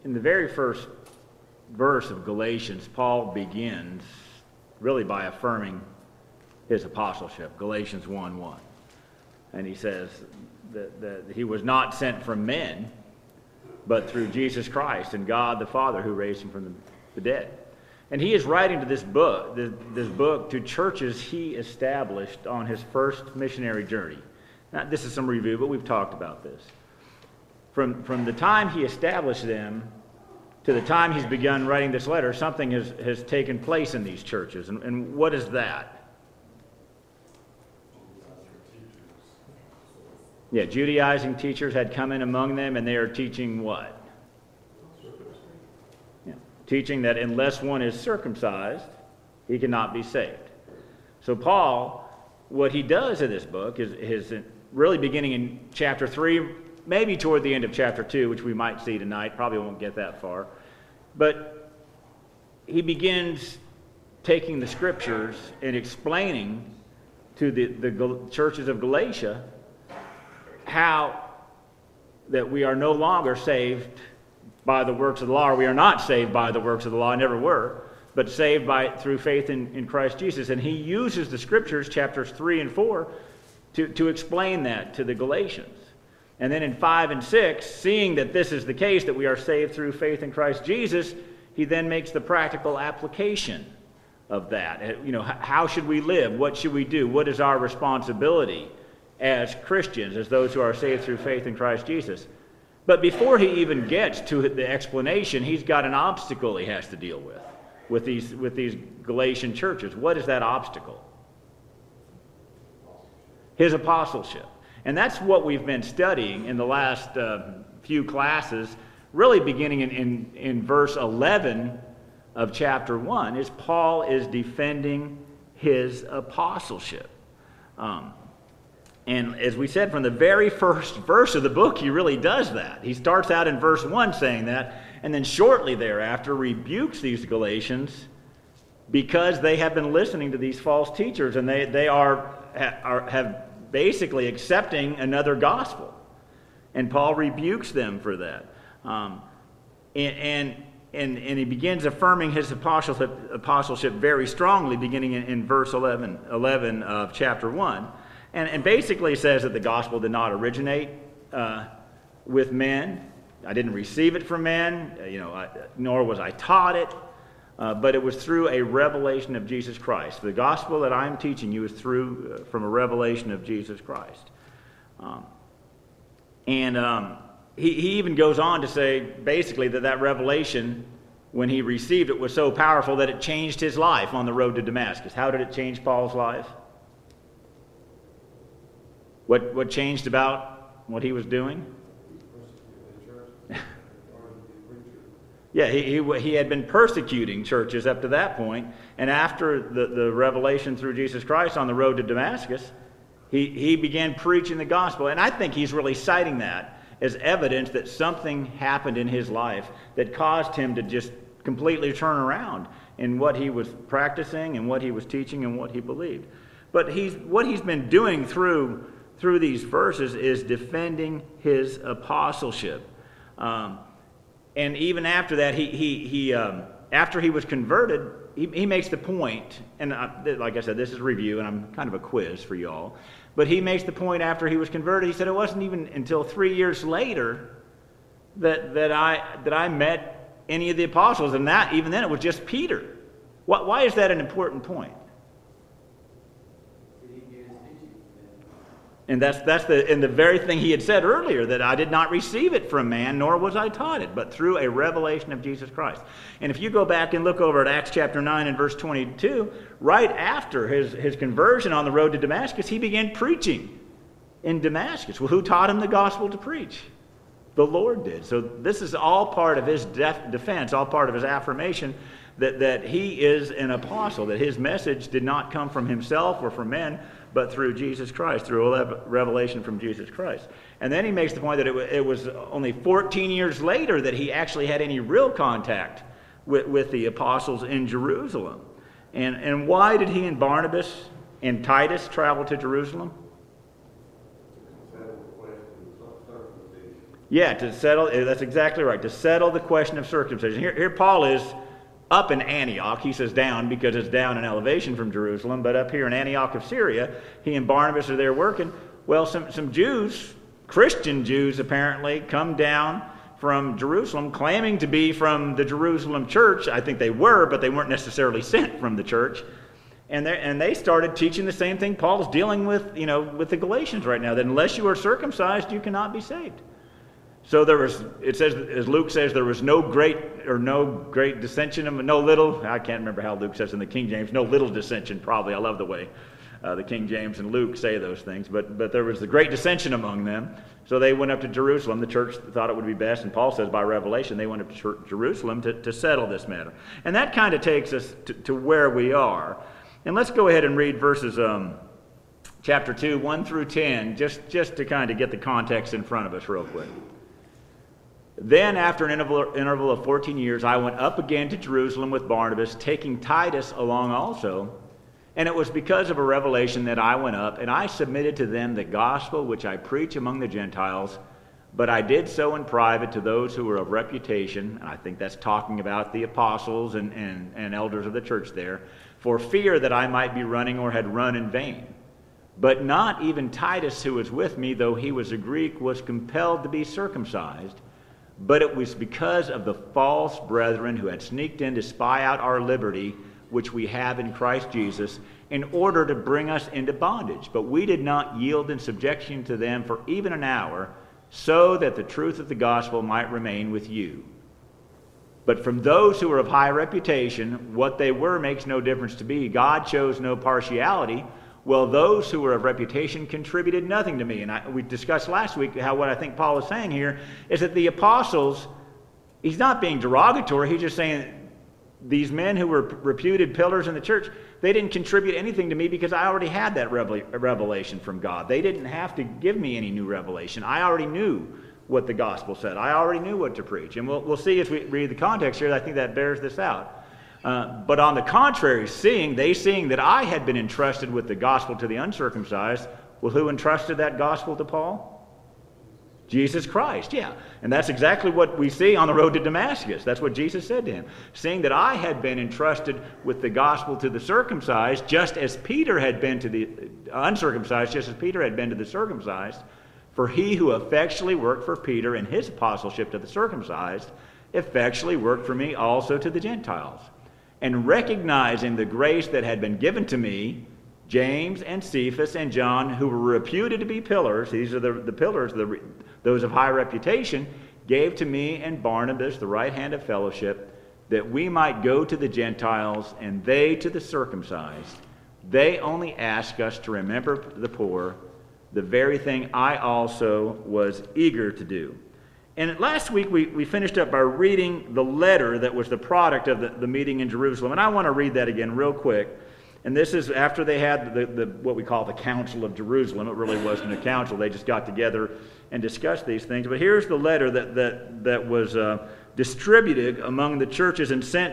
in the very first verse of Galatians, Paul begins really by affirming his apostleship, Galatians 1:1. And he says that he was not sent from men, but through Jesus Christ and God the Father who raised him from the dead. And he is writing to this book to churches he established on his first missionary journey. Now, this is some review, but we've talked about this. From the time he established them to the time he's begun writing this letter, something has taken place in these churches. And what is that? Yeah, Judaizing teachers had come in among them, and they are teaching what? Yeah, teaching that unless one is circumcised, he cannot be saved. So Paul, what he does in this book is really beginning in chapter 3, maybe toward the end of chapter 2, which we might see tonight. Probably won't get that far. But he begins taking the scriptures and explaining to the churches of Galatia how that we are no longer saved by the works of the law, or we are not saved by the works of the law, never were, but saved through faith in Christ Jesus. And he uses the scriptures, chapters 3 and 4, to explain that to the Galatians. And then in 5 and 6, seeing that this is the case, that we are saved through faith in Christ Jesus, he then makes the practical application of that. You know, how should we live? What should we do? What is our responsibility as Christians, as those who are saved through faith in Christ Jesus? But before he even gets to the explanation, he's got an obstacle he has to deal with these Galatian churches. What is that obstacle? His apostleship. And that's what we've been studying in the last few classes, really beginning in verse 11 of chapter 1, is Paul is defending his apostleship. And as we said, from the very first verse of the book, he really does that. He starts out in verse 1 saying that, and then shortly thereafter rebukes these Galatians because they have been listening to these false teachers, and they have basically accepting another gospel. And Paul rebukes them for that. And he begins affirming his apostleship very strongly, beginning in verse 11 of chapter 1. And basically says that the gospel did not originate with men. I didn't receive it from men, nor was I taught it, but it was through a revelation of Jesus Christ. The gospel that I'm teaching you is from a revelation of Jesus Christ. He even goes on to say, basically, that revelation, when he received it, was so powerful that it changed his life on the road to Damascus. How did it change Paul's life? What changed about what he was doing? Yeah, he had been persecuting churches up to that point, and after the revelation through Jesus Christ on the road to Damascus, he began preaching the gospel. And I think he's really citing that as evidence that something happened in his life that caused him to just completely turn around in what he was practicing and what he was teaching and what he believed. But what he's been doing through these verses is defending his apostleship. And even after that, after he was converted, he makes the point, and like I said, this is review, and I'm kind of a quiz for you all, but he makes the point after he was converted, he said it wasn't even until 3 years later that I met any of the apostles, and that even then it was just Peter. Why is that an important point? And that's the very thing he had said earlier, that I did not receive it from man, nor was I taught it, but through a revelation of Jesus Christ. And if you go back and look over at Acts chapter 9 and verse 22, right after his conversion on the road to Damascus, he began preaching in Damascus. Well, who taught him the gospel to preach? The Lord did. So this is all part of his defense, all part of his affirmation that he is an apostle, that his message did not come from himself or from men, but through Jesus Christ, through a revelation from Jesus Christ. And then he makes the point that it was only 14 years later that he actually had any real contact with the apostles in Jerusalem. And why did he and Barnabas and Titus travel to Jerusalem? Yeah, to settle, that's exactly right, to settle the question of circumcision. Here Paul is up in Antioch. He says down because it's down in elevation from Jerusalem, but up here in Antioch of Syria, he and Barnabas are there working. Well, some Jews, Christian Jews apparently, come down from Jerusalem claiming to be from the Jerusalem church. I think they were, but they weren't necessarily sent from the church. And they started teaching the same thing Paul is dealing with, with the Galatians right now, that unless you are circumcised, you cannot be saved. So it says, as Luke says, there was no great dissension, no little, I can't remember how Luke says in the King James, no little dissension probably. I love the way the King James and Luke say those things. But there was the great dissension among them. So they went up to Jerusalem. The church thought it would be best, and Paul says by revelation they went up to Jerusalem to settle this matter. And that kind of takes us to where we are. And let's go ahead and read verses chapter 2, 1 through 10, just to kind of get the context in front of us real quick. Then, after an interval of 14 years, I went up again to Jerusalem with Barnabas, taking Titus along also. And it was because of a revelation that I went up, and I submitted to them the gospel which I preach among the Gentiles. But I did so in private to those who were of reputation. And I think that's talking about the apostles and elders of the church there, for fear that I might be running or had run in vain. But not even Titus, who was with me, though he was a Greek, was compelled to be circumcised. But it was because of the false brethren who had sneaked in to spy out our liberty, which we have in Christ Jesus, in order to bring us into bondage. But we did not yield in subjection to them for even an hour, so that the truth of the gospel might remain with you. But from those who are of high reputation, what they were makes no difference to me. God shows no partiality. Well, those who were of reputation contributed nothing to me. And we discussed last week how what I think Paul is saying here is that the apostles, he's not being derogatory. He's just saying these men who were reputed pillars in the church, they didn't contribute anything to me because I already had that revelation from God. They didn't have to give me any new revelation. I already knew what the gospel said. I already knew what to preach. And we'll see as we read the context here, I think that bears this out. But on the contrary, seeing that I had been entrusted with the gospel to the uncircumcised, well, who entrusted that gospel to Paul? Jesus Christ, yeah. And that's exactly what we see on the road to Damascus. That's what Jesus said to him. Seeing that I had been entrusted with the gospel to the circumcised, just as Peter had been to the uncircumcised, just as Peter had been to the circumcised, for he who effectually worked for Peter in his apostleship to the circumcised, effectually worked for me also to the Gentiles. And recognizing the grace that had been given to me, James and Cephas and John, who were reputed to be pillars, these are the pillars, those of high reputation, gave to me and Barnabas the right hand of fellowship, that we might go to the Gentiles and they to the circumcised. They only ask us to remember the poor, the very thing I also was eager to do. And last week we finished up by reading the letter that was the product of the meeting in Jerusalem. And I want to read that again real quick. And this is after they had the what we call the Council of Jerusalem. It really wasn't a council. They just got together and discussed these things. But here's the letter that was distributed among the churches and sent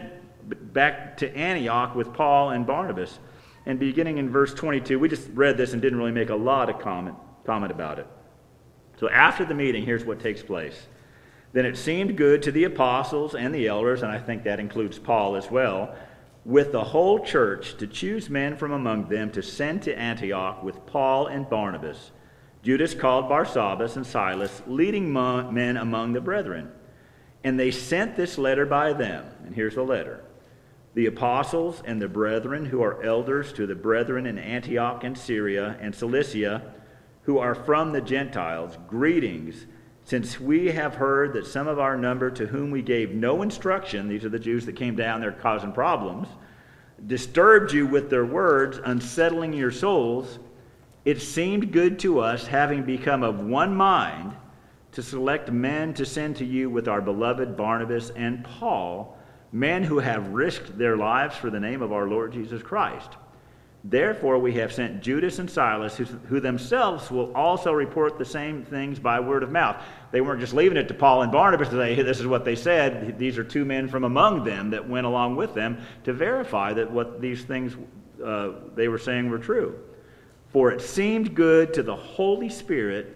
back to Antioch with Paul and Barnabas. And beginning in verse 22, we just read this and didn't really make a lot of comment about it. So after the meeting, here's what takes place. Then it seemed good to the apostles and the elders, and I think that includes Paul as well, with the whole church to choose men from among them to send to Antioch with Paul and Barnabas, Judas called Barsabbas and Silas, leading men among the brethren. And they sent this letter by them. And here's the letter. The apostles and the brethren who are elders to the brethren in Antioch and Syria and Cilicia, who are from the Gentiles, greetings, since we have heard that some of our number to whom we gave no instruction, these are the Jews that came down there causing problems, disturbed you with their words, unsettling your souls, it seemed good to us, having become of one mind, to select men to send to you with our beloved Barnabas and Paul, men who have risked their lives for the name of our Lord Jesus Christ. Therefore we have sent Judas and Silas, who themselves will also report the same things by word of mouth. They weren't just leaving it to Paul and Barnabas to say, hey, this is what they said. These are two men from among them that went along with them to verify that what these things they were saying were true. For it seemed good to the Holy Spirit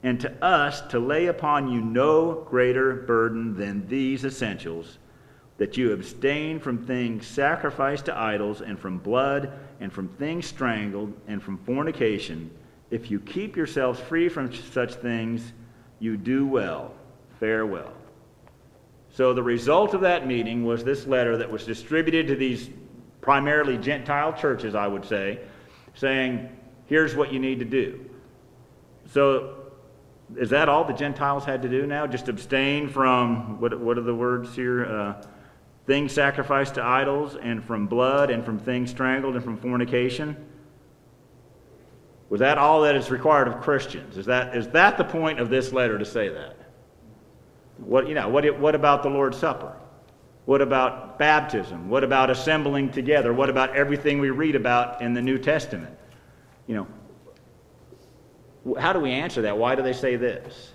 and to us to lay upon you no greater burden than these essentials, that you abstain from things sacrificed to idols, and from blood, and from things strangled, and from fornication. If you keep yourselves free from such things, you do well. Farewell. So the result of that meeting was this letter that was distributed to these primarily Gentile churches, I would say, saying, here's what you need to do. So is that all the Gentiles had to do now? Just abstain from, what are the words here? Things sacrificed to idols, and from blood, and from things strangled, and from fornication? Was that all that is required of Christians? Is that the point of this letter, to say that? What about the Lord's Supper? What about baptism? What about assembling together? What about everything we read about in the New Testament? How do we answer that? Why do they say this?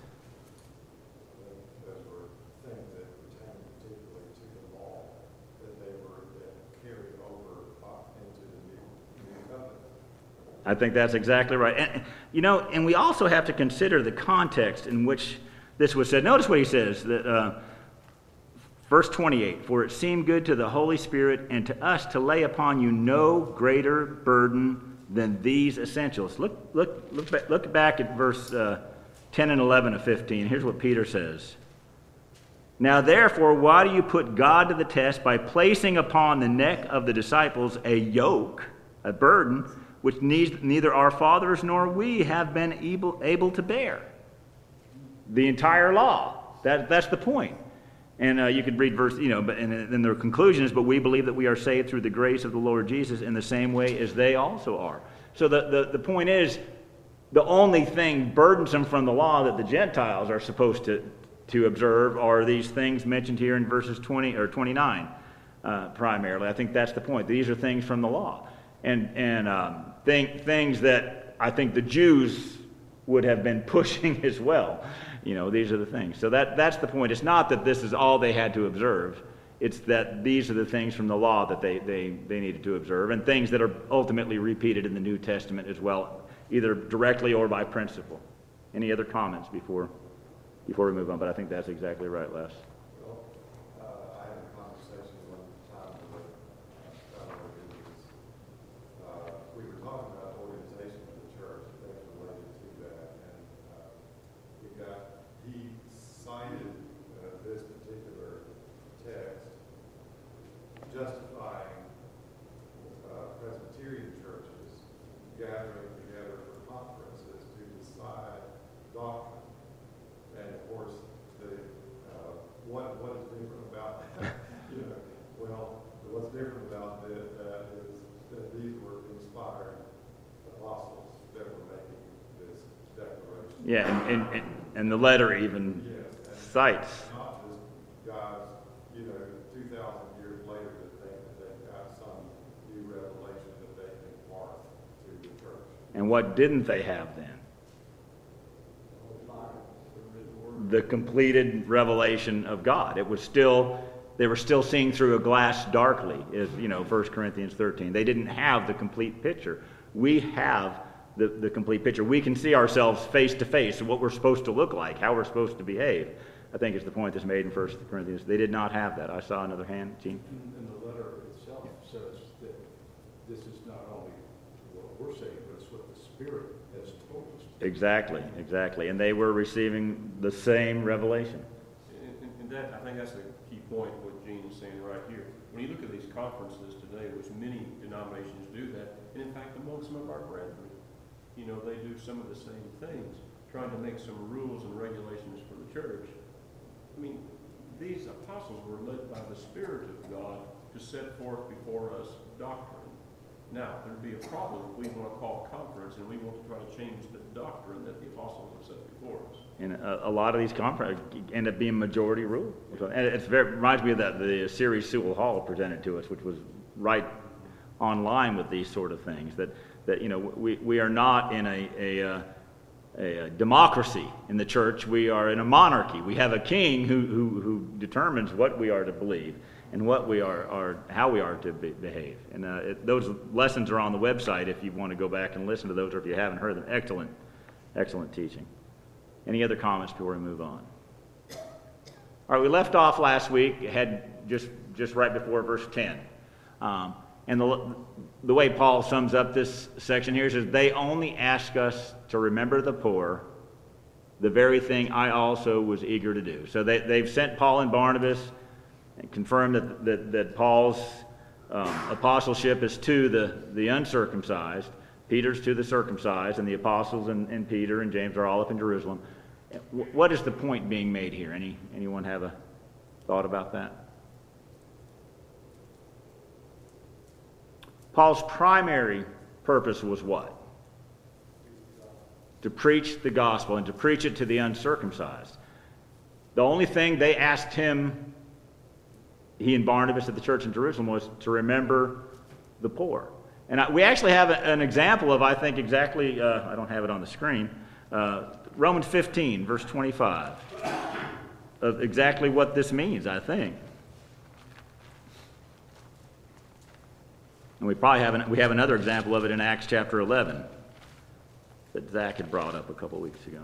Those were things that pertain particularly to the law that they were carried over into the new covenant. I think that's exactly right. And we also have to consider the context in which this was said. Notice what he says, that verse 28, for it seemed good to the Holy Spirit and to us to lay upon you no greater burden than these essentials. Look back at verse 10 and 11 of 15. Here's what Peter says. Now therefore, why do you put God to the test by placing upon the neck of the disciples a yoke, a burden, which neither our fathers nor we have been able to bear? The entire law. That's the point. And you could read verse, and then their conclusion is, but we believe that we are saved through the grace of the Lord Jesus in the same way as they also are. So the point is, the only thing burdensome from the law that the Gentiles are supposed to observe are these things mentioned here in verses 20 or 29 primarily. I think that's the point. These are things from the law. And things that I think the Jews would have been pushing as well. These are the things. So that's the point. It's not that this is all they had to observe. It's that these are the things from the law that they needed to observe, and things that are ultimately repeated in the New Testament as well, either directly or by principle. Any other comments before we move on? But I think that's exactly right, Les. Well, I had a conversation one time with a fellow who was, we were talking about organization of the church, things related to that, and he cited this particular text justifying Presbyterian churches gathering together for conferences to decide doctrine. And of course, what is different about that? What's different about that is that these were inspired apostles that were making this declaration. Yeah, and the letter even cites. Not just guys, 2,000 years later that think that they've got some new revelation that they can impart to the church. And what didn't they have then? The completed revelation of God. It was still, they were still seeing through a glass darkly, is 1 Corinthians 13. They didn't have the complete picture. We have the complete picture. We can see ourselves face to face, what we're supposed to look like, how we're supposed to behave. I think is the point that's made in 1 Corinthians. They did not have that. I saw another hand, Gene. And the letter itself says that this is not only what we're saying, but it's what the Spirit has told us. Exactly. And they were receiving the same revelation. And that, I think that's the key point, what Gene is saying right here. When you look at these conferences today, which many denominations do that, and in fact among some of our brethren, they do some of the same things, trying to make some rules and regulations for the church. I mean, these apostles were led by the Spirit of God to set forth before us doctrine. Now, there'd be a problem if we want to call conference and we want to try to change the doctrine that the apostles have set before us. And a lot of these conferences end up being majority rule. And it reminds me of the series Sewell Hall presented to us, which was right on line with these sort of things. That we are not in a democracy in the church. We are in a monarchy. We have a king who determines what we are to believe and what we are how we are to behave. And those lessons are on the website if you want to go back and listen to those, or if you haven't heard them. Excellent teaching. Any other comments before we move on? All right, we left off last week, had just right before verse 10. And the way Paul sums up this section here says, they only ask us to remember the poor, the very thing I also was eager to do. So they've sent Paul and Barnabas and confirmed that Paul's apostleship is to the uncircumcised. Peter's to the circumcised, and the apostles and Peter and James are all up in Jerusalem. What is the point being made here? Anyone have a thought about that? Paul's primary purpose was what? To preach the gospel and to preach it to the uncircumcised. The only thing they asked him, he and Barnabas at the church in Jerusalem, was to remember the poor. And we actually have an example of, I think, exactly, I don't have it on the screen, Romans 15, verse 25, of exactly what this means, I think. And we have another example of it in Acts chapter 11 that Zach had brought up a couple weeks ago.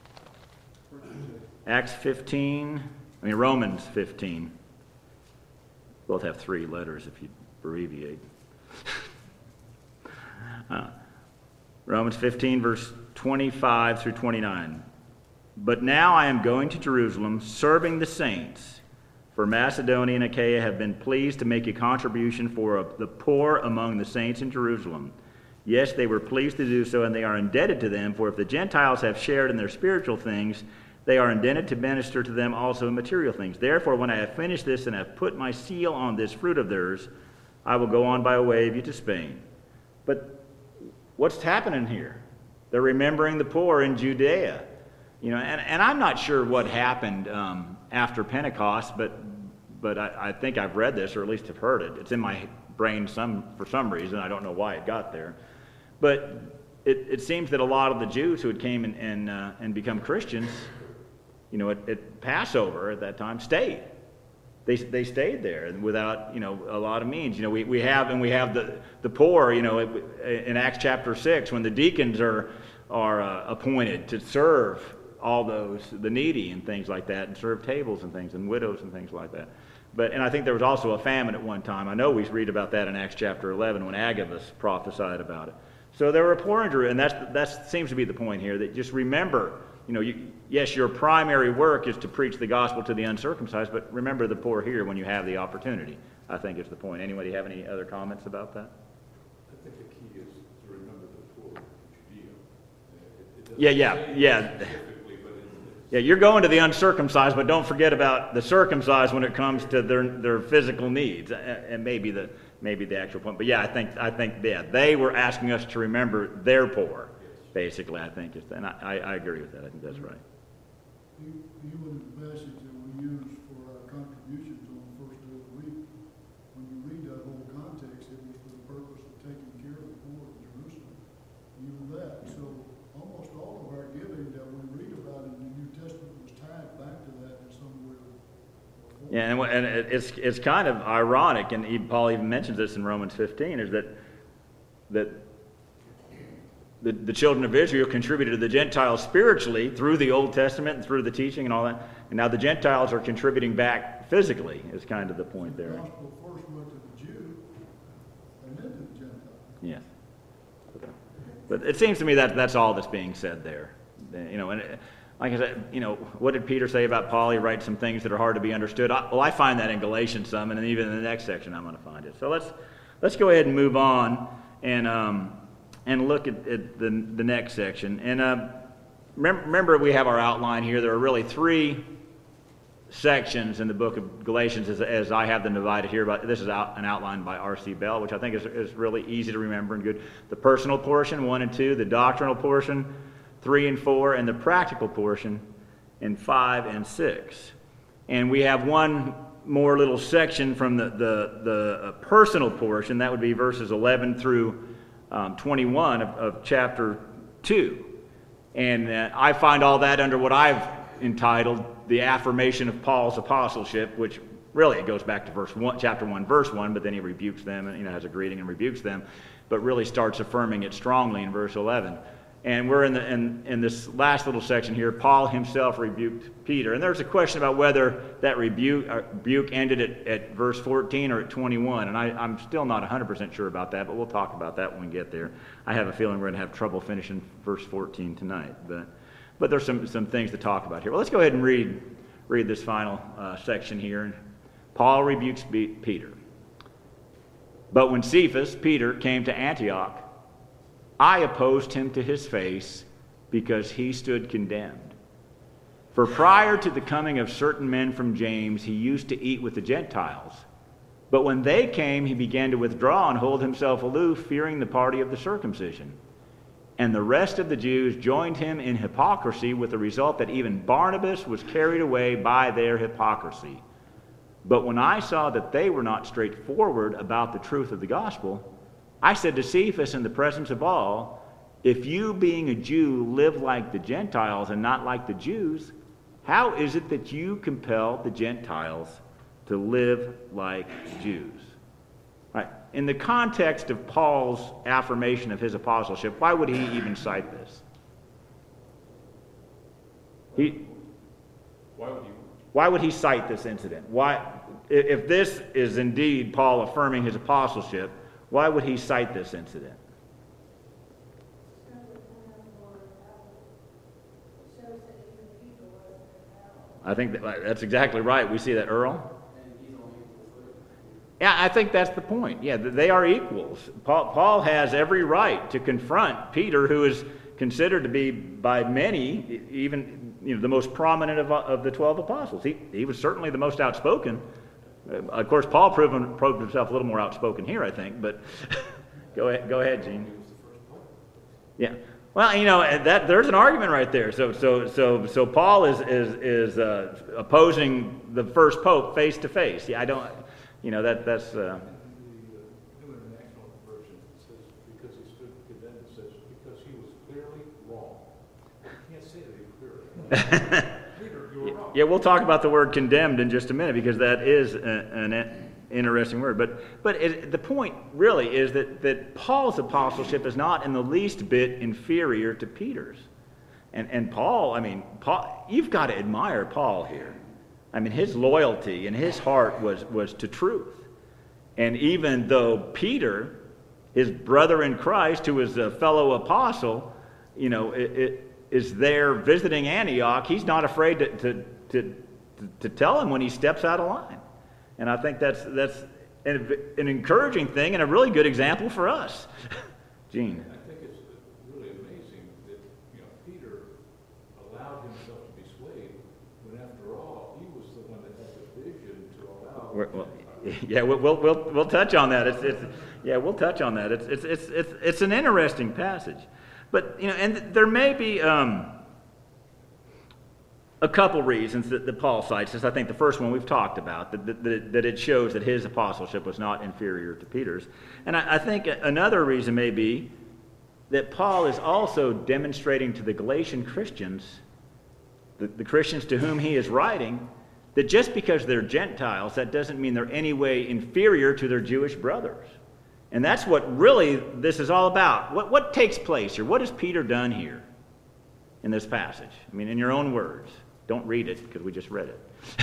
Romans 15. Both have 3 letters if you abbreviate. Romans 15, verse 25 through 29. But now I am going to Jerusalem, serving the saints. For Macedonia and Achaia have been pleased to make a contribution for the poor among the saints in Jerusalem. Yes, they were pleased to do so, and they are indebted to them, for if the Gentiles have shared in their spiritual things, they are indebted to minister to them also in material things. Therefore, when I have finished this and have put my seal on this fruit of theirs, I will go on by way of you to Spain. But what's happening here? They're remembering the poor in Judea. And I'm not sure what happened after Pentecost, but I think I've read this, or at least have heard it. It's in my brain for some reason. I don't know why it got there. But it seems that a lot of the Jews who had came and become Christians, at Passover at that time, stayed. They stayed there and without a lot of means. We have the poor. In Acts chapter 6, when the deacons are appointed to serve all the needy and things like that, and serve tables and things, and widows and things like that. And I think there was also a famine at one time. I know we read about that in Acts chapter 11 when Agabus prophesied about it. So there were poor in Jerusalem, and that seems to be the point here, that just remember, yes, your primary work is to preach the gospel to the uncircumcised, but remember the poor here when you have the opportunity, I think is the point. Anybody have any other comments about that? I think the key is to remember the poor in Judea. Yeah. Yeah, you're going to the uncircumcised, but don't forget about the circumcised when it comes to their physical needs, and maybe the actual point. But yeah, I think they were asking us to remember their poor, basically. I think, and I agree with that. I think that's right. Even the passage that we use for our contributions on the first day of the week, when you read that whole context, it was for the purpose of taking care of the poor in Jerusalem. Even that. So almost all of our giving that we read about in the New Testament was tied back to that in some way. Yeah, and it's kind of ironic, and Paul even mentions this in Romans 15, is that the children of Israel contributed to the Gentiles spiritually through the Old Testament and through the teaching and all that, and now the Gentiles are contributing back physically, is kind of the point there. The gospel first went to the Jew and then to the Gentile. Yeah. But it seems to me that that's all that's being said there. And like I said, what did Peter say about Paul? He writes some things that are hard to be understood. I find that in Galatians some, and even in the next section I'm going to find it. So let's go ahead and move on and look at the next section. And remember, we have our outline here. There are really 3 sections in the book of Galatians as I have them divided here. But this is an outline by R.C. Bell, which I think is really easy to remember and good. The personal portion, 1 and 2. The doctrinal portion, 3 and 4. And the practical portion in 5 and 6. And we have one more little section from the personal portion. That would be verses 11 through 21 of chapter 2. And I find all that under what I've entitled the affirmation of Paul's apostleship, which really it goes back to chapter 1, verse 1, but then he rebukes them and has a greeting and rebukes them, but really starts affirming it strongly in verse 11. And we're in this last little section here. Paul himself rebuked Peter. And there's a question about whether that rebuke ended at verse 14 or at 21. And I'm still not 100% sure about that, but we'll talk about that when we get there. I have a feeling we're going to have trouble finishing verse 14 tonight. But there's some things to talk about here. Well, let's go ahead and read this final section here. Paul rebukes Peter. But when Cephas, Peter, came to Antioch, I opposed him to his face because he stood condemned. For prior to the coming of certain men from James, he used to eat with the Gentiles. But when they came, he began to withdraw and hold himself aloof, fearing the party of the circumcision. And the rest of the Jews joined him in hypocrisy, with the result that even Barnabas was carried away by their hypocrisy. But when I saw that they were not straightforward about the truth of the gospel, I said to Cephas in the presence of all, if you, being a Jew, live like the Gentiles and not like the Jews, how is it that you compel the Gentiles to live like Jews? Right. In the context of Paul's affirmation of his apostleship, why would he even cite this? Why would he cite this incident? Why, if this is indeed Paul affirming his apostleship, why would he cite this incident? I think that's exactly right. We see that, Earl? Yeah, I think that's the point. Yeah, they are equals. Paul has every right to confront Peter, who is considered to be by many even the most prominent of the 12 apostles. He was certainly the most outspoken. Of course, Paul proved himself a little more outspoken here, I think. But go ahead, Gene. Yeah. Well, there's an argument right there. So Paul is opposing the first pope face to face. Yeah, I don't. That's. The New International Version says because he stood condemned. It says because he was clearly wrong. You can't say that he was clearly wrong. Peter, you were wrong. Yeah, we'll talk about the word condemned in just a minute because that is an interesting word. But the point really is that Paul's apostleship is not in the least bit inferior to Peter's. And Paul, you've got to admire Paul here. His loyalty and his heart was to truth. And even though Peter, his brother in Christ, who is a fellow apostle, is there visiting Antioch, he's not afraid to tell him when he steps out of line. And I think that's an encouraging thing and a really good example for us. Gene. I think it's really amazing that Peter allowed himself to be swayed when, after all, he was the one that had the vision to allow. We'll touch on that. We'll touch on that. It's an interesting passage, but and there may be a couple reasons that Paul cites this. I think the first one we've talked about, that it shows that his apostleship was not inferior to Peter's. And I think another reason may be that Paul is also demonstrating to the Galatian Christians, the Christians to whom he is writing, that just because they're Gentiles, that doesn't mean they're any way inferior to their Jewish brothers. And that's what really this is all about. What takes place here? What has Peter done here in this passage? In your own words. Don't read it, because we just read it. He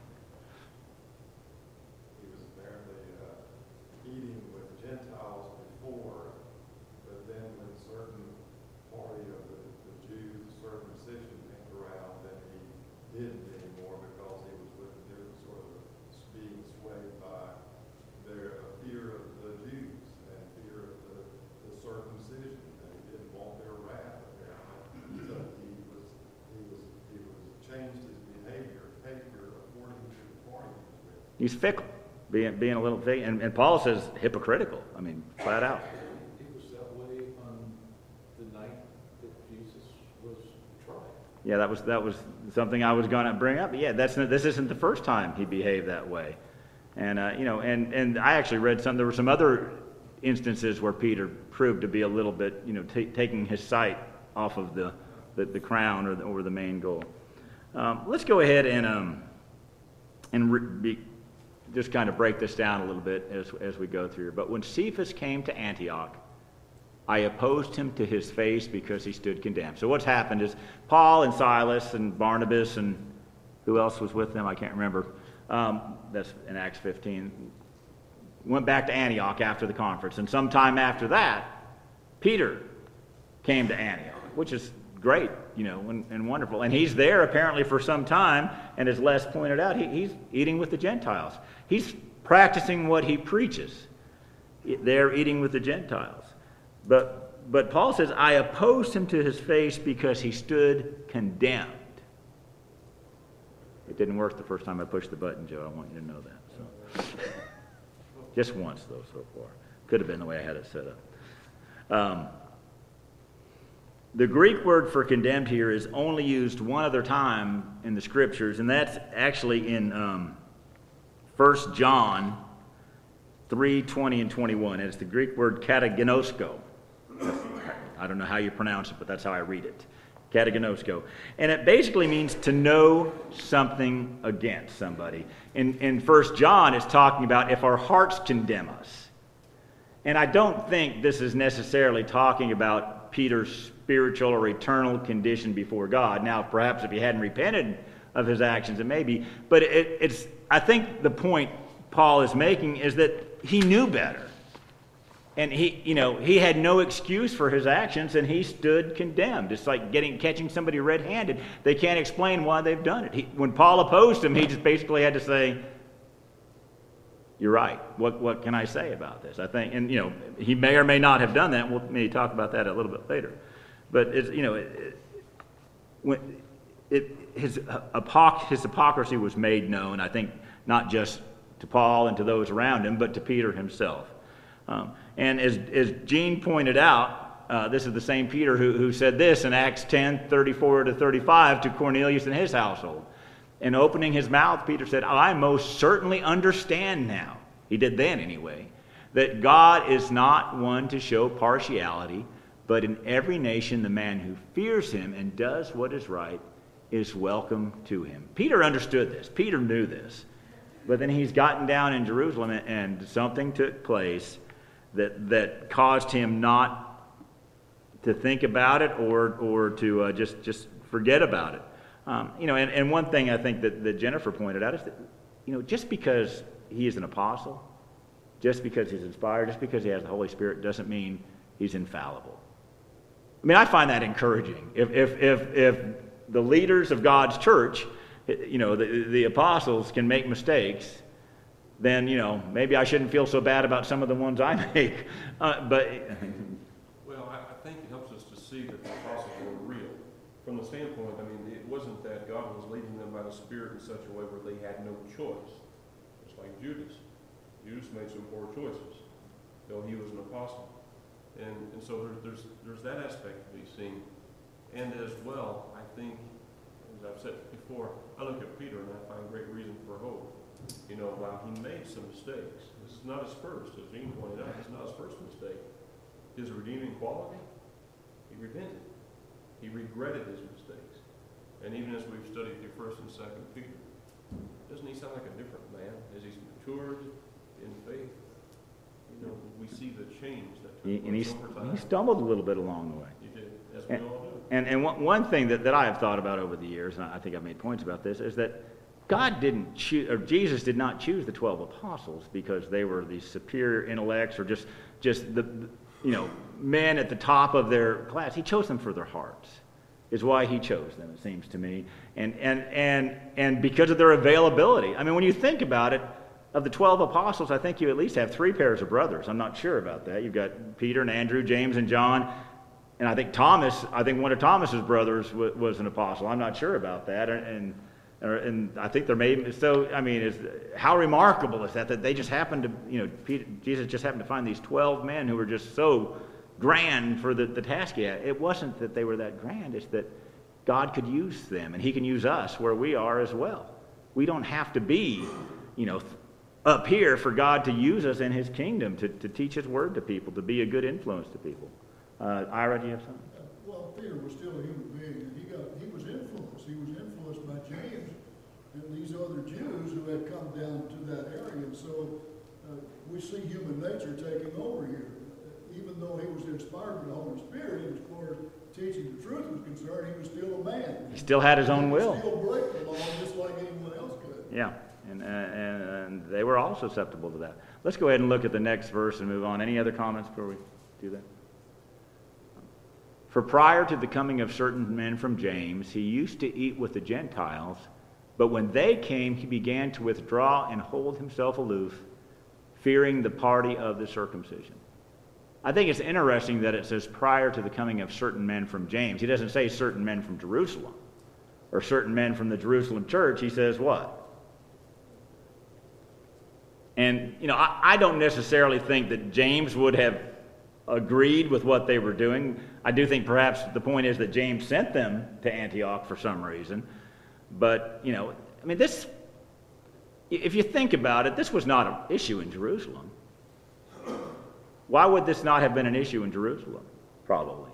was apparently eating with Gentiles before, but then when a certain party of the Jews, circumcision, came around, then he didn't anymore because he was with them, sort of being swayed by their fear of the Jews and fear of the circumcision, and he didn't want their wrath, apparently. So he changed his behavior according to the party he was with. He's fickle, being a little fickle. And Paul says hypocritical. Flat out. He was that way on the night that Jesus was tried. Yeah, that was something I was going to bring up. But yeah, this isn't the first time he behaved that way. And and I actually read there were some other instances where Peter proved to be a little bit, taking his sight off of the crown or the main goal. Let's go ahead and just kind of break this down a little bit as we go through. But when Cephas came to Antioch, I opposed him to his face because he stood condemned. So what's happened is Paul and Silas and Barnabas and who else was with them? I can't remember. That's in Acts 15. Went back to Antioch after the conference. And sometime after that, Peter came to Antioch, which is great, and wonderful. And he's there apparently for some time. And as Les pointed out, he's eating with the Gentiles. He's practicing what he preaches. They're eating with the Gentiles. But Paul says, I opposed him to his face because he stood condemned. It didn't work the first time I pushed the button, Joe. I want you to know that. So. Just once, though, so far. Could have been the way I had it set up. The Greek word for condemned here is only used one other time in the Scriptures, and that's actually in 1 John 3:20 and 21. And it's the Greek word kataginosko. I don't know how you pronounce it, but that's how I read it. Kataginosko. And it basically means to know something against somebody. In 1 John, it's talking about if our hearts condemn us. And I don't think this is necessarily talking about Peter's spiritual or eternal condition before God. Now, perhaps if he hadn't repented of his actions, it may be. But I think the point Paul is making is that he knew better. And he had no excuse for his actions, and he stood condemned. It's like catching somebody red-handed. They can't explain why they've done it. When Paul opposed him, he just basically had to say, "You're right. What can I say about this?" I think, and he may or may not have done that. We'll maybe talk about that a little bit later. But his hypocrisy was made known. I think not just to Paul and to those around him, but to Peter himself. And as Gene pointed out, this is the same Peter who said this in Acts 10:34-35 to Cornelius and his household. And opening his mouth, Peter said, I most certainly understand now, he did then anyway, that God is not one to show partiality, but in every nation the man who fears him and does what is right is welcome to him. Peter understood this. Peter knew this. But then he's gotten down in Jerusalem and something took place that caused him not to think about it or to just forget about it. And one thing I think that Jennifer pointed out is that, just because he is an apostle, just because he's inspired, just because he has the Holy Spirit doesn't mean he's infallible. I mean, I find that encouraging. If the leaders of God's church, the apostles can make mistakes, then, maybe I shouldn't feel so bad about some of the ones I make. But well, I think it helps us to see that the apostles were real. From the standpoint, it wasn't that God was leading them by the Spirit in such a way where they had no choice. It's like Judas. Judas made some poor choices, though he was an apostle. And so there's that aspect to be seen. And as well, I think, as I've said before, I look at Peter and I find great reason for hope. While he made some mistakes, this is not his first, as Gene pointed out, this is not his first mistake. His redeeming quality, he repented. He regretted his mistakes. And even as we've studied through 1st and 2nd Peter, doesn't he sound like a different man as he's matured in faith? We see the change that took place over time. He stumbled a little bit along the way. He did, as we all do. And one thing that I have thought about over the years, and I think I've made points about this, is that God didn't choose, or Jesus did not choose the 12 apostles because they were these superior intellects or just the men at the top of their class. He chose them for their hearts, is why he chose them, it seems to me, and because of their availability. When you think about it, of the 12 apostles, I think you at least have 3 pairs of brothers. I'm not sure about that. You've got Peter and Andrew, James and John, and I think one of Thomas's brothers was an apostle. I'm not sure about that, and I think there may be, so, how remarkable is that they just happened to, Jesus just happened to find these 12 men who were just so grand for the task he had. It wasn't that they were that grand, it's that God could use them, and he can use us where we are as well. We don't have to be, up here for God to use us in his kingdom, to teach his word to people, to be a good influence to people. Ira, do you have something? Well, Peter was still a human being, and he was influenced. He was influenced by James and these other Jews who had come down to that area. And so we see human nature taking over here. even though he was inspired by the Holy Spirit, as far as teaching the truth was concerned, he was still a man. He still had his own He will. could still break the law just like anyone else could. Yeah, and they were all susceptible to that. Let's go ahead and look at the next verse and move on. Any other comments before we do that? For prior to the coming of certain men from James, he used to eat with the Gentiles, but when they came, he began to withdraw and hold himself aloof, fearing the party of the circumcision. I think it's interesting that it says prior to the coming of certain men from James. He doesn't say certain men from Jerusalem or certain men from the Jerusalem church. He says what? And, I don't necessarily think that James would have agreed with what they were doing. I do think perhaps the point is that James sent them to Antioch for some reason. But, this, if you think about it, this was not an issue in Jerusalem. Why would this not have been an issue in Jerusalem? Probably.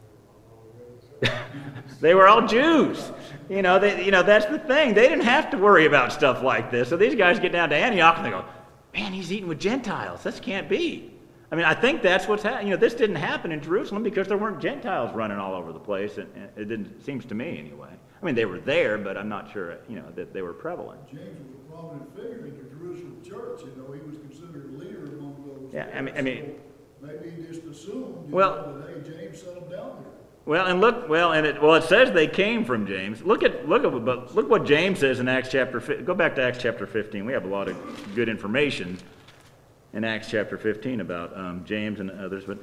They were all Jews. That's the thing. They didn't have to worry about stuff like this. So these guys get down to Antioch and they go, man, he's eating with Gentiles. This can't be. I think that's what's happening. This didn't happen in Jerusalem because there weren't Gentiles running all over the place. And it didn't, seems to me anyway. They were there, but I'm not sure, that they were prevalent. James was a prominent figure in the Jerusalem church. He was considered a leader among those. Yeah, guys. So maybe he just assumed, that hey, James sent him down there. Well, and look, it says they came from James. Look what James says in Acts chapter. Go back to Acts chapter 15. We have a lot of good information in Acts chapter 15 about James and others. But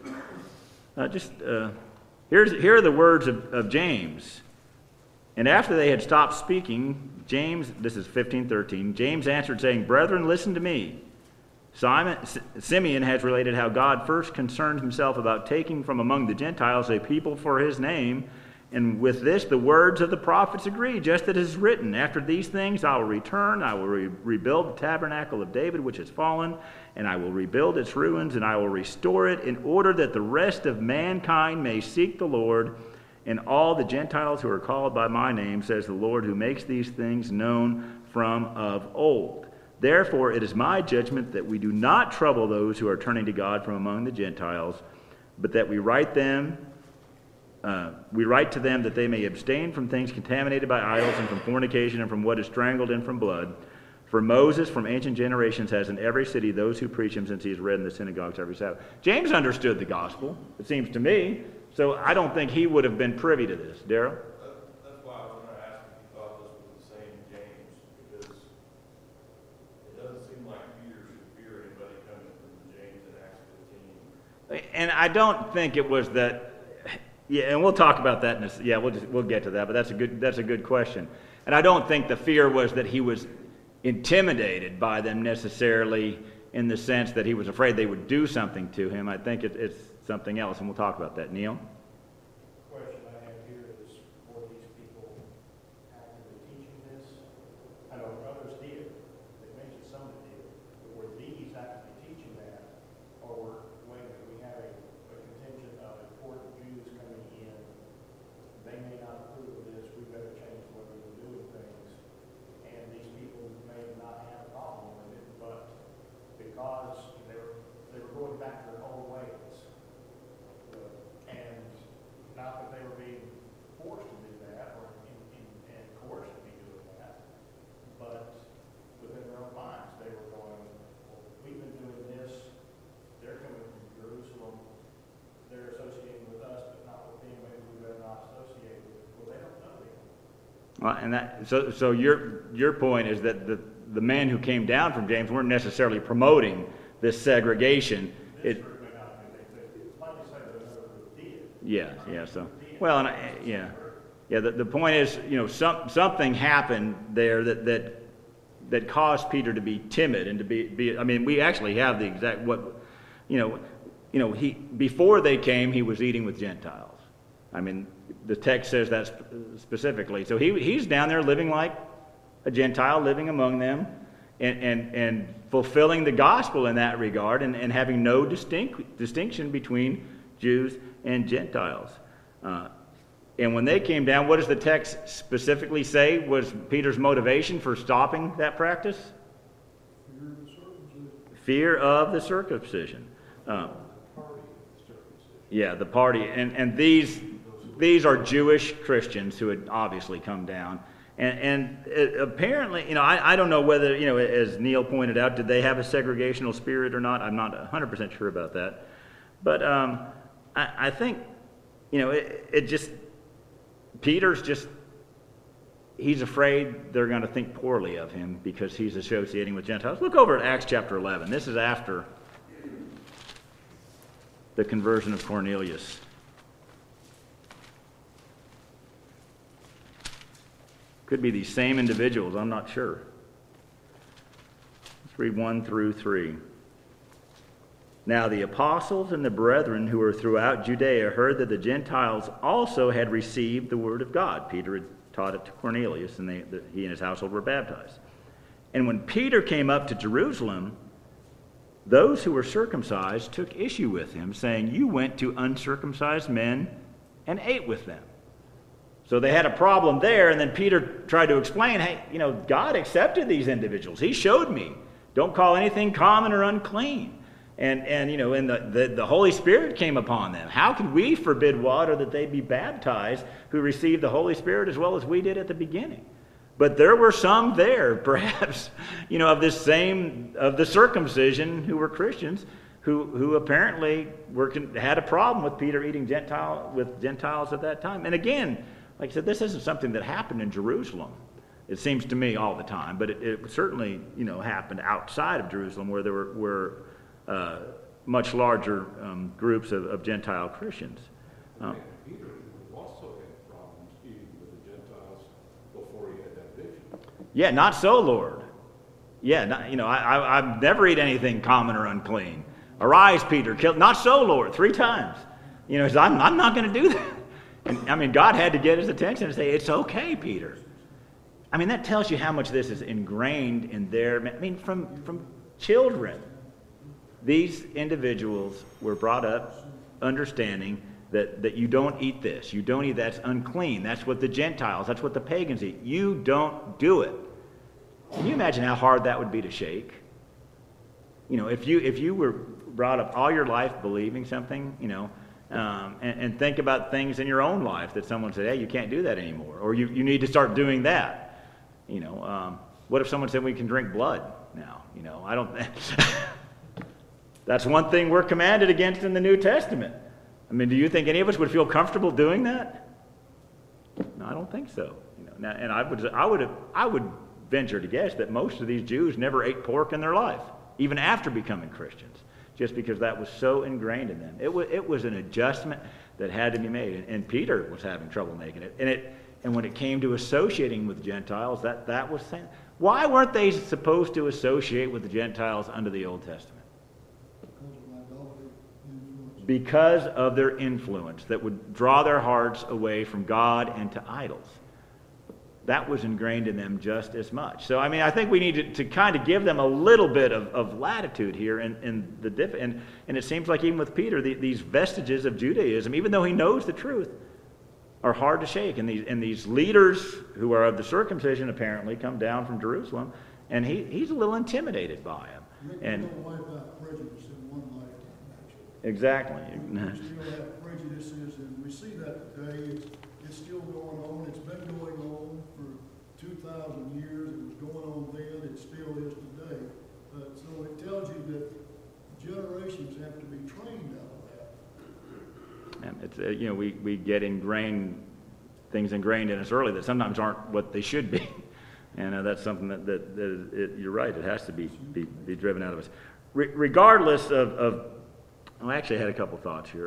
here are the words of James. And after they had stopped speaking, James, this is 15:13. James answered, saying, "Brethren, listen to me. Simeon has related how God first concerned himself about taking from among the Gentiles a people for his name, and with this the words of the prophets agree, just as it is written, after these things I will return, I will rebuild the tabernacle of David which has fallen, and I will rebuild its ruins, and I will restore it, in order that the rest of mankind may seek the Lord, and all the Gentiles who are called by my name, says the Lord, who makes these things known from of old. Therefore, it is my judgment that we do not trouble those who are turning to God from among the Gentiles, but that we write to them that they may abstain from things contaminated by idols and from fornication and from what is strangled and from blood. For Moses from ancient generations has in every city those who preach him, since he is read in the synagogues every Sabbath." James understood the gospel, it seems to me, so I don't think he would have been privy to this. Darrell? That's why I was going to ask if you thought this was the same James, because it doesn't seem like Peter should fear anybody coming from James in Acts 15. And I don't think it was that. Yeah, and we'll talk about that. We'll get to that. But that's a good question. And I don't think the fear was that he was intimidated by them necessarily, in the sense that he was afraid they would do something to him. I think it's something else, and we'll talk about that. Neil? Question I have here is, were these people actively teaching this? I know others did. They mentioned some that did. But were these actively teaching that? Or, wait a minute, we have a contingent of important Jews coming in. They may not approve of this. We better change the way we're doing things. And these people may not have a problem with it, but because they were going back to their old ways. And not that they were being forced to do that or and coerced to be doing that, but within their own minds, they were going, well, we've been doing this, they're coming from Jerusalem, they're associating with us, but not with them, maybe we better not associate with them. Well, they don't know them. Well, and so your point is that the men who came down from James weren't necessarily promoting this segregation. This group may not have been, it's like you say, that another group did. Yeah. So, well, The point is, something happened there that caused Peter to be timid and to be. We actually have the exact he before they came, he was eating with Gentiles. The text says that specifically. So he's down there living like a Gentile, living among them, and fulfilling the gospel in that regard, and having no distinction between Jews and Gentiles. And when they came down, what does the text specifically say was Peter's motivation for stopping that practice? Fear of the circumcision. Fear of the circumcision. Party, it's different. Yeah, the party, and these are Jewish Christians who had obviously come down, and apparently, I don't know whether, as Neil pointed out, did they have a segregational spirit or not? I'm not 100% sure about that, but I think, Peter's he's afraid they're going to think poorly of him because he's associating with Gentiles. Look over at Acts chapter 11. This is after the conversion of Cornelius. Could be these same individuals, I'm not sure. Let's read 1 through 3. Now the apostles and the brethren who were throughout Judea heard that the Gentiles also had received the word of God. Peter had taught it to Cornelius, and he and his household were baptized. And when Peter came up to Jerusalem, those who were circumcised took issue with him, saying, "You went to uncircumcised men and ate with them." So they had a problem there, and then Peter tried to explain, hey, God accepted these individuals. He showed me. Don't call anything common or unclean. And the Holy Spirit came upon them. How can we forbid water that they be baptized who received the Holy Spirit as well as we did at the beginning? But there were some there, perhaps, of the circumcision who were Christians who apparently had a problem with Peter eating with Gentiles at that time. And again, like I said, this isn't something that happened in Jerusalem. It seems to me all the time, but it certainly happened outside of Jerusalem where there were much larger groups of Gentile Christians. Peter also had problems eating with the Gentiles before he had that vision. Yeah, not so, Lord. Yeah, I've never eat anything common or unclean. Arise, Peter, kill. Not so, Lord, 3 times. I'm not going to do that. And God had to get his attention and say, it's okay, Peter. That tells you how much this is ingrained in from children. These individuals were brought up understanding that you don't eat this. You don't eat that's unclean. That's what the Gentiles, that's what the pagans eat. You don't do it. Can you imagine how hard that would be to shake? If you were brought up all your life believing something, and think about things in your own life that someone said, hey, you can't do that anymore, or you need to start doing that. What if someone said we can drink blood now? I don't. That's one thing we're commanded against in the New Testament. Do you think any of us would feel comfortable doing that? No, I don't think so. And I would venture to guess that most of these Jews never ate pork in their life, even after becoming Christians, just because that was so ingrained in them. It was an adjustment that had to be made, and Peter was having trouble making it. And when it came to associating with Gentiles, that was saying, why weren't they supposed to associate with the Gentiles under the Old Testament? Because of their influence that would draw their hearts away from God and to idols. That was ingrained in them just as much. So, I think we need to kind of give them a little bit of latitude here in the and it seems like even with Peter, these vestiges of Judaism, even though he knows the truth, are hard to shake. And these leaders who are of the circumcision apparently come down from Jerusalem, and he's a little intimidated by them. And don't wipe out prejudice in one lifetime, actually. Exactly. We still have prejudices, and we see that today. It's still going on. It's been going on for 2,000 years. It was going on then. It still is today. So it tells you that generations have to be trained out of that. And it's we get things ingrained in us early that sometimes aren't what they should be, and that's something that you're right. It has to be driven out of us, regardless of. I actually had a couple thoughts here.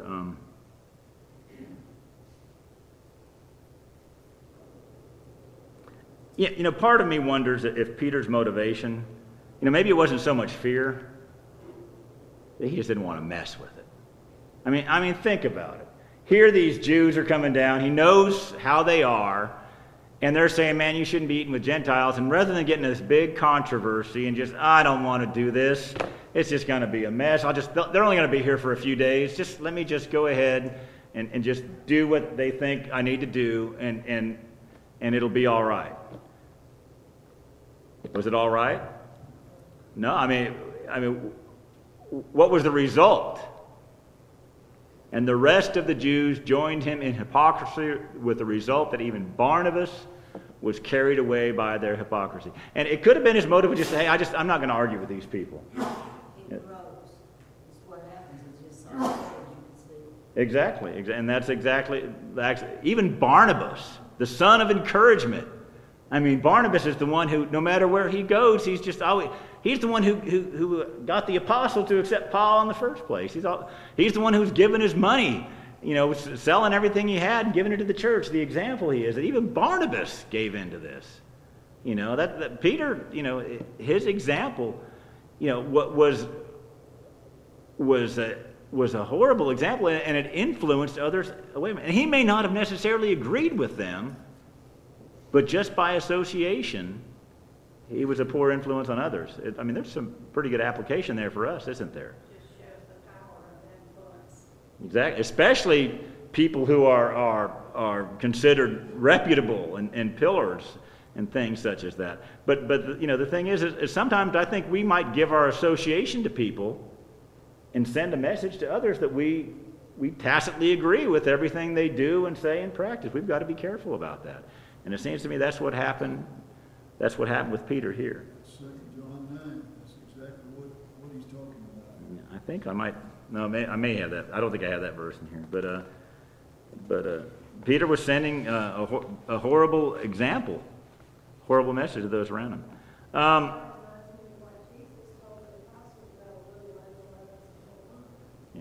Part of me wonders if Peter's motivation, maybe it wasn't so much fear, that he just didn't want to mess with it. I mean, think about it. Here these Jews are coming down. He knows how they are, and they're saying, man, you shouldn't be eating with Gentiles. And rather than getting this big controversy and I don't want to do this, it's just going to be a mess. They're only going to be here for a few days. Let me just go ahead and just do what they think I need to do, and it'll be all right. Was it all right? No, I mean, what was the result? And the rest of the Jews joined him in hypocrisy, with the result that even Barnabas was carried away by their hypocrisy. And it could have been his motive to just say, hey, I'm not going to argue with these people. It grows. It's what happens. It's just like, you can see. Exactly. And that's exactly, even Barnabas, the son of encouragement. I mean, Barnabas is the one who, no matter where he goes, he's the one who got the apostle to accept Paul in the first place. He's the one who's given his money, selling everything he had and giving it to the church. The example he is. That even Barnabas gave into this. That Peter, his example, was a horrible example, and it influenced others away. And he may not have necessarily agreed with them, but just by association, he was a poor influence on others. There's some pretty good application there for us, isn't there? Just shows the power of influence. Exactly, especially people who are considered reputable and pillars and things such as that. But the thing is sometimes I think we might give our association to people and send a message to others that we tacitly agree with everything they do and say and practice. We've got to be careful about that. And it seems to me that's what happened. That's what happened with Peter here. 2 John 9, that's exactly what he's talking about. I think I might. No, I may have that. I don't think I have that verse in here. But Peter was sending a horrible example, horrible message to those around him. Yeah.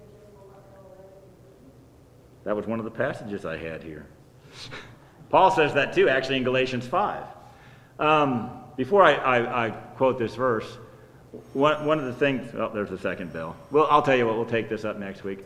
That was one of the passages I had here. Paul says that too, actually, in Galatians 5. Before I quote this verse, one of the things... Oh, there's the second bell. Well, I'll tell you what, we'll take this up next week.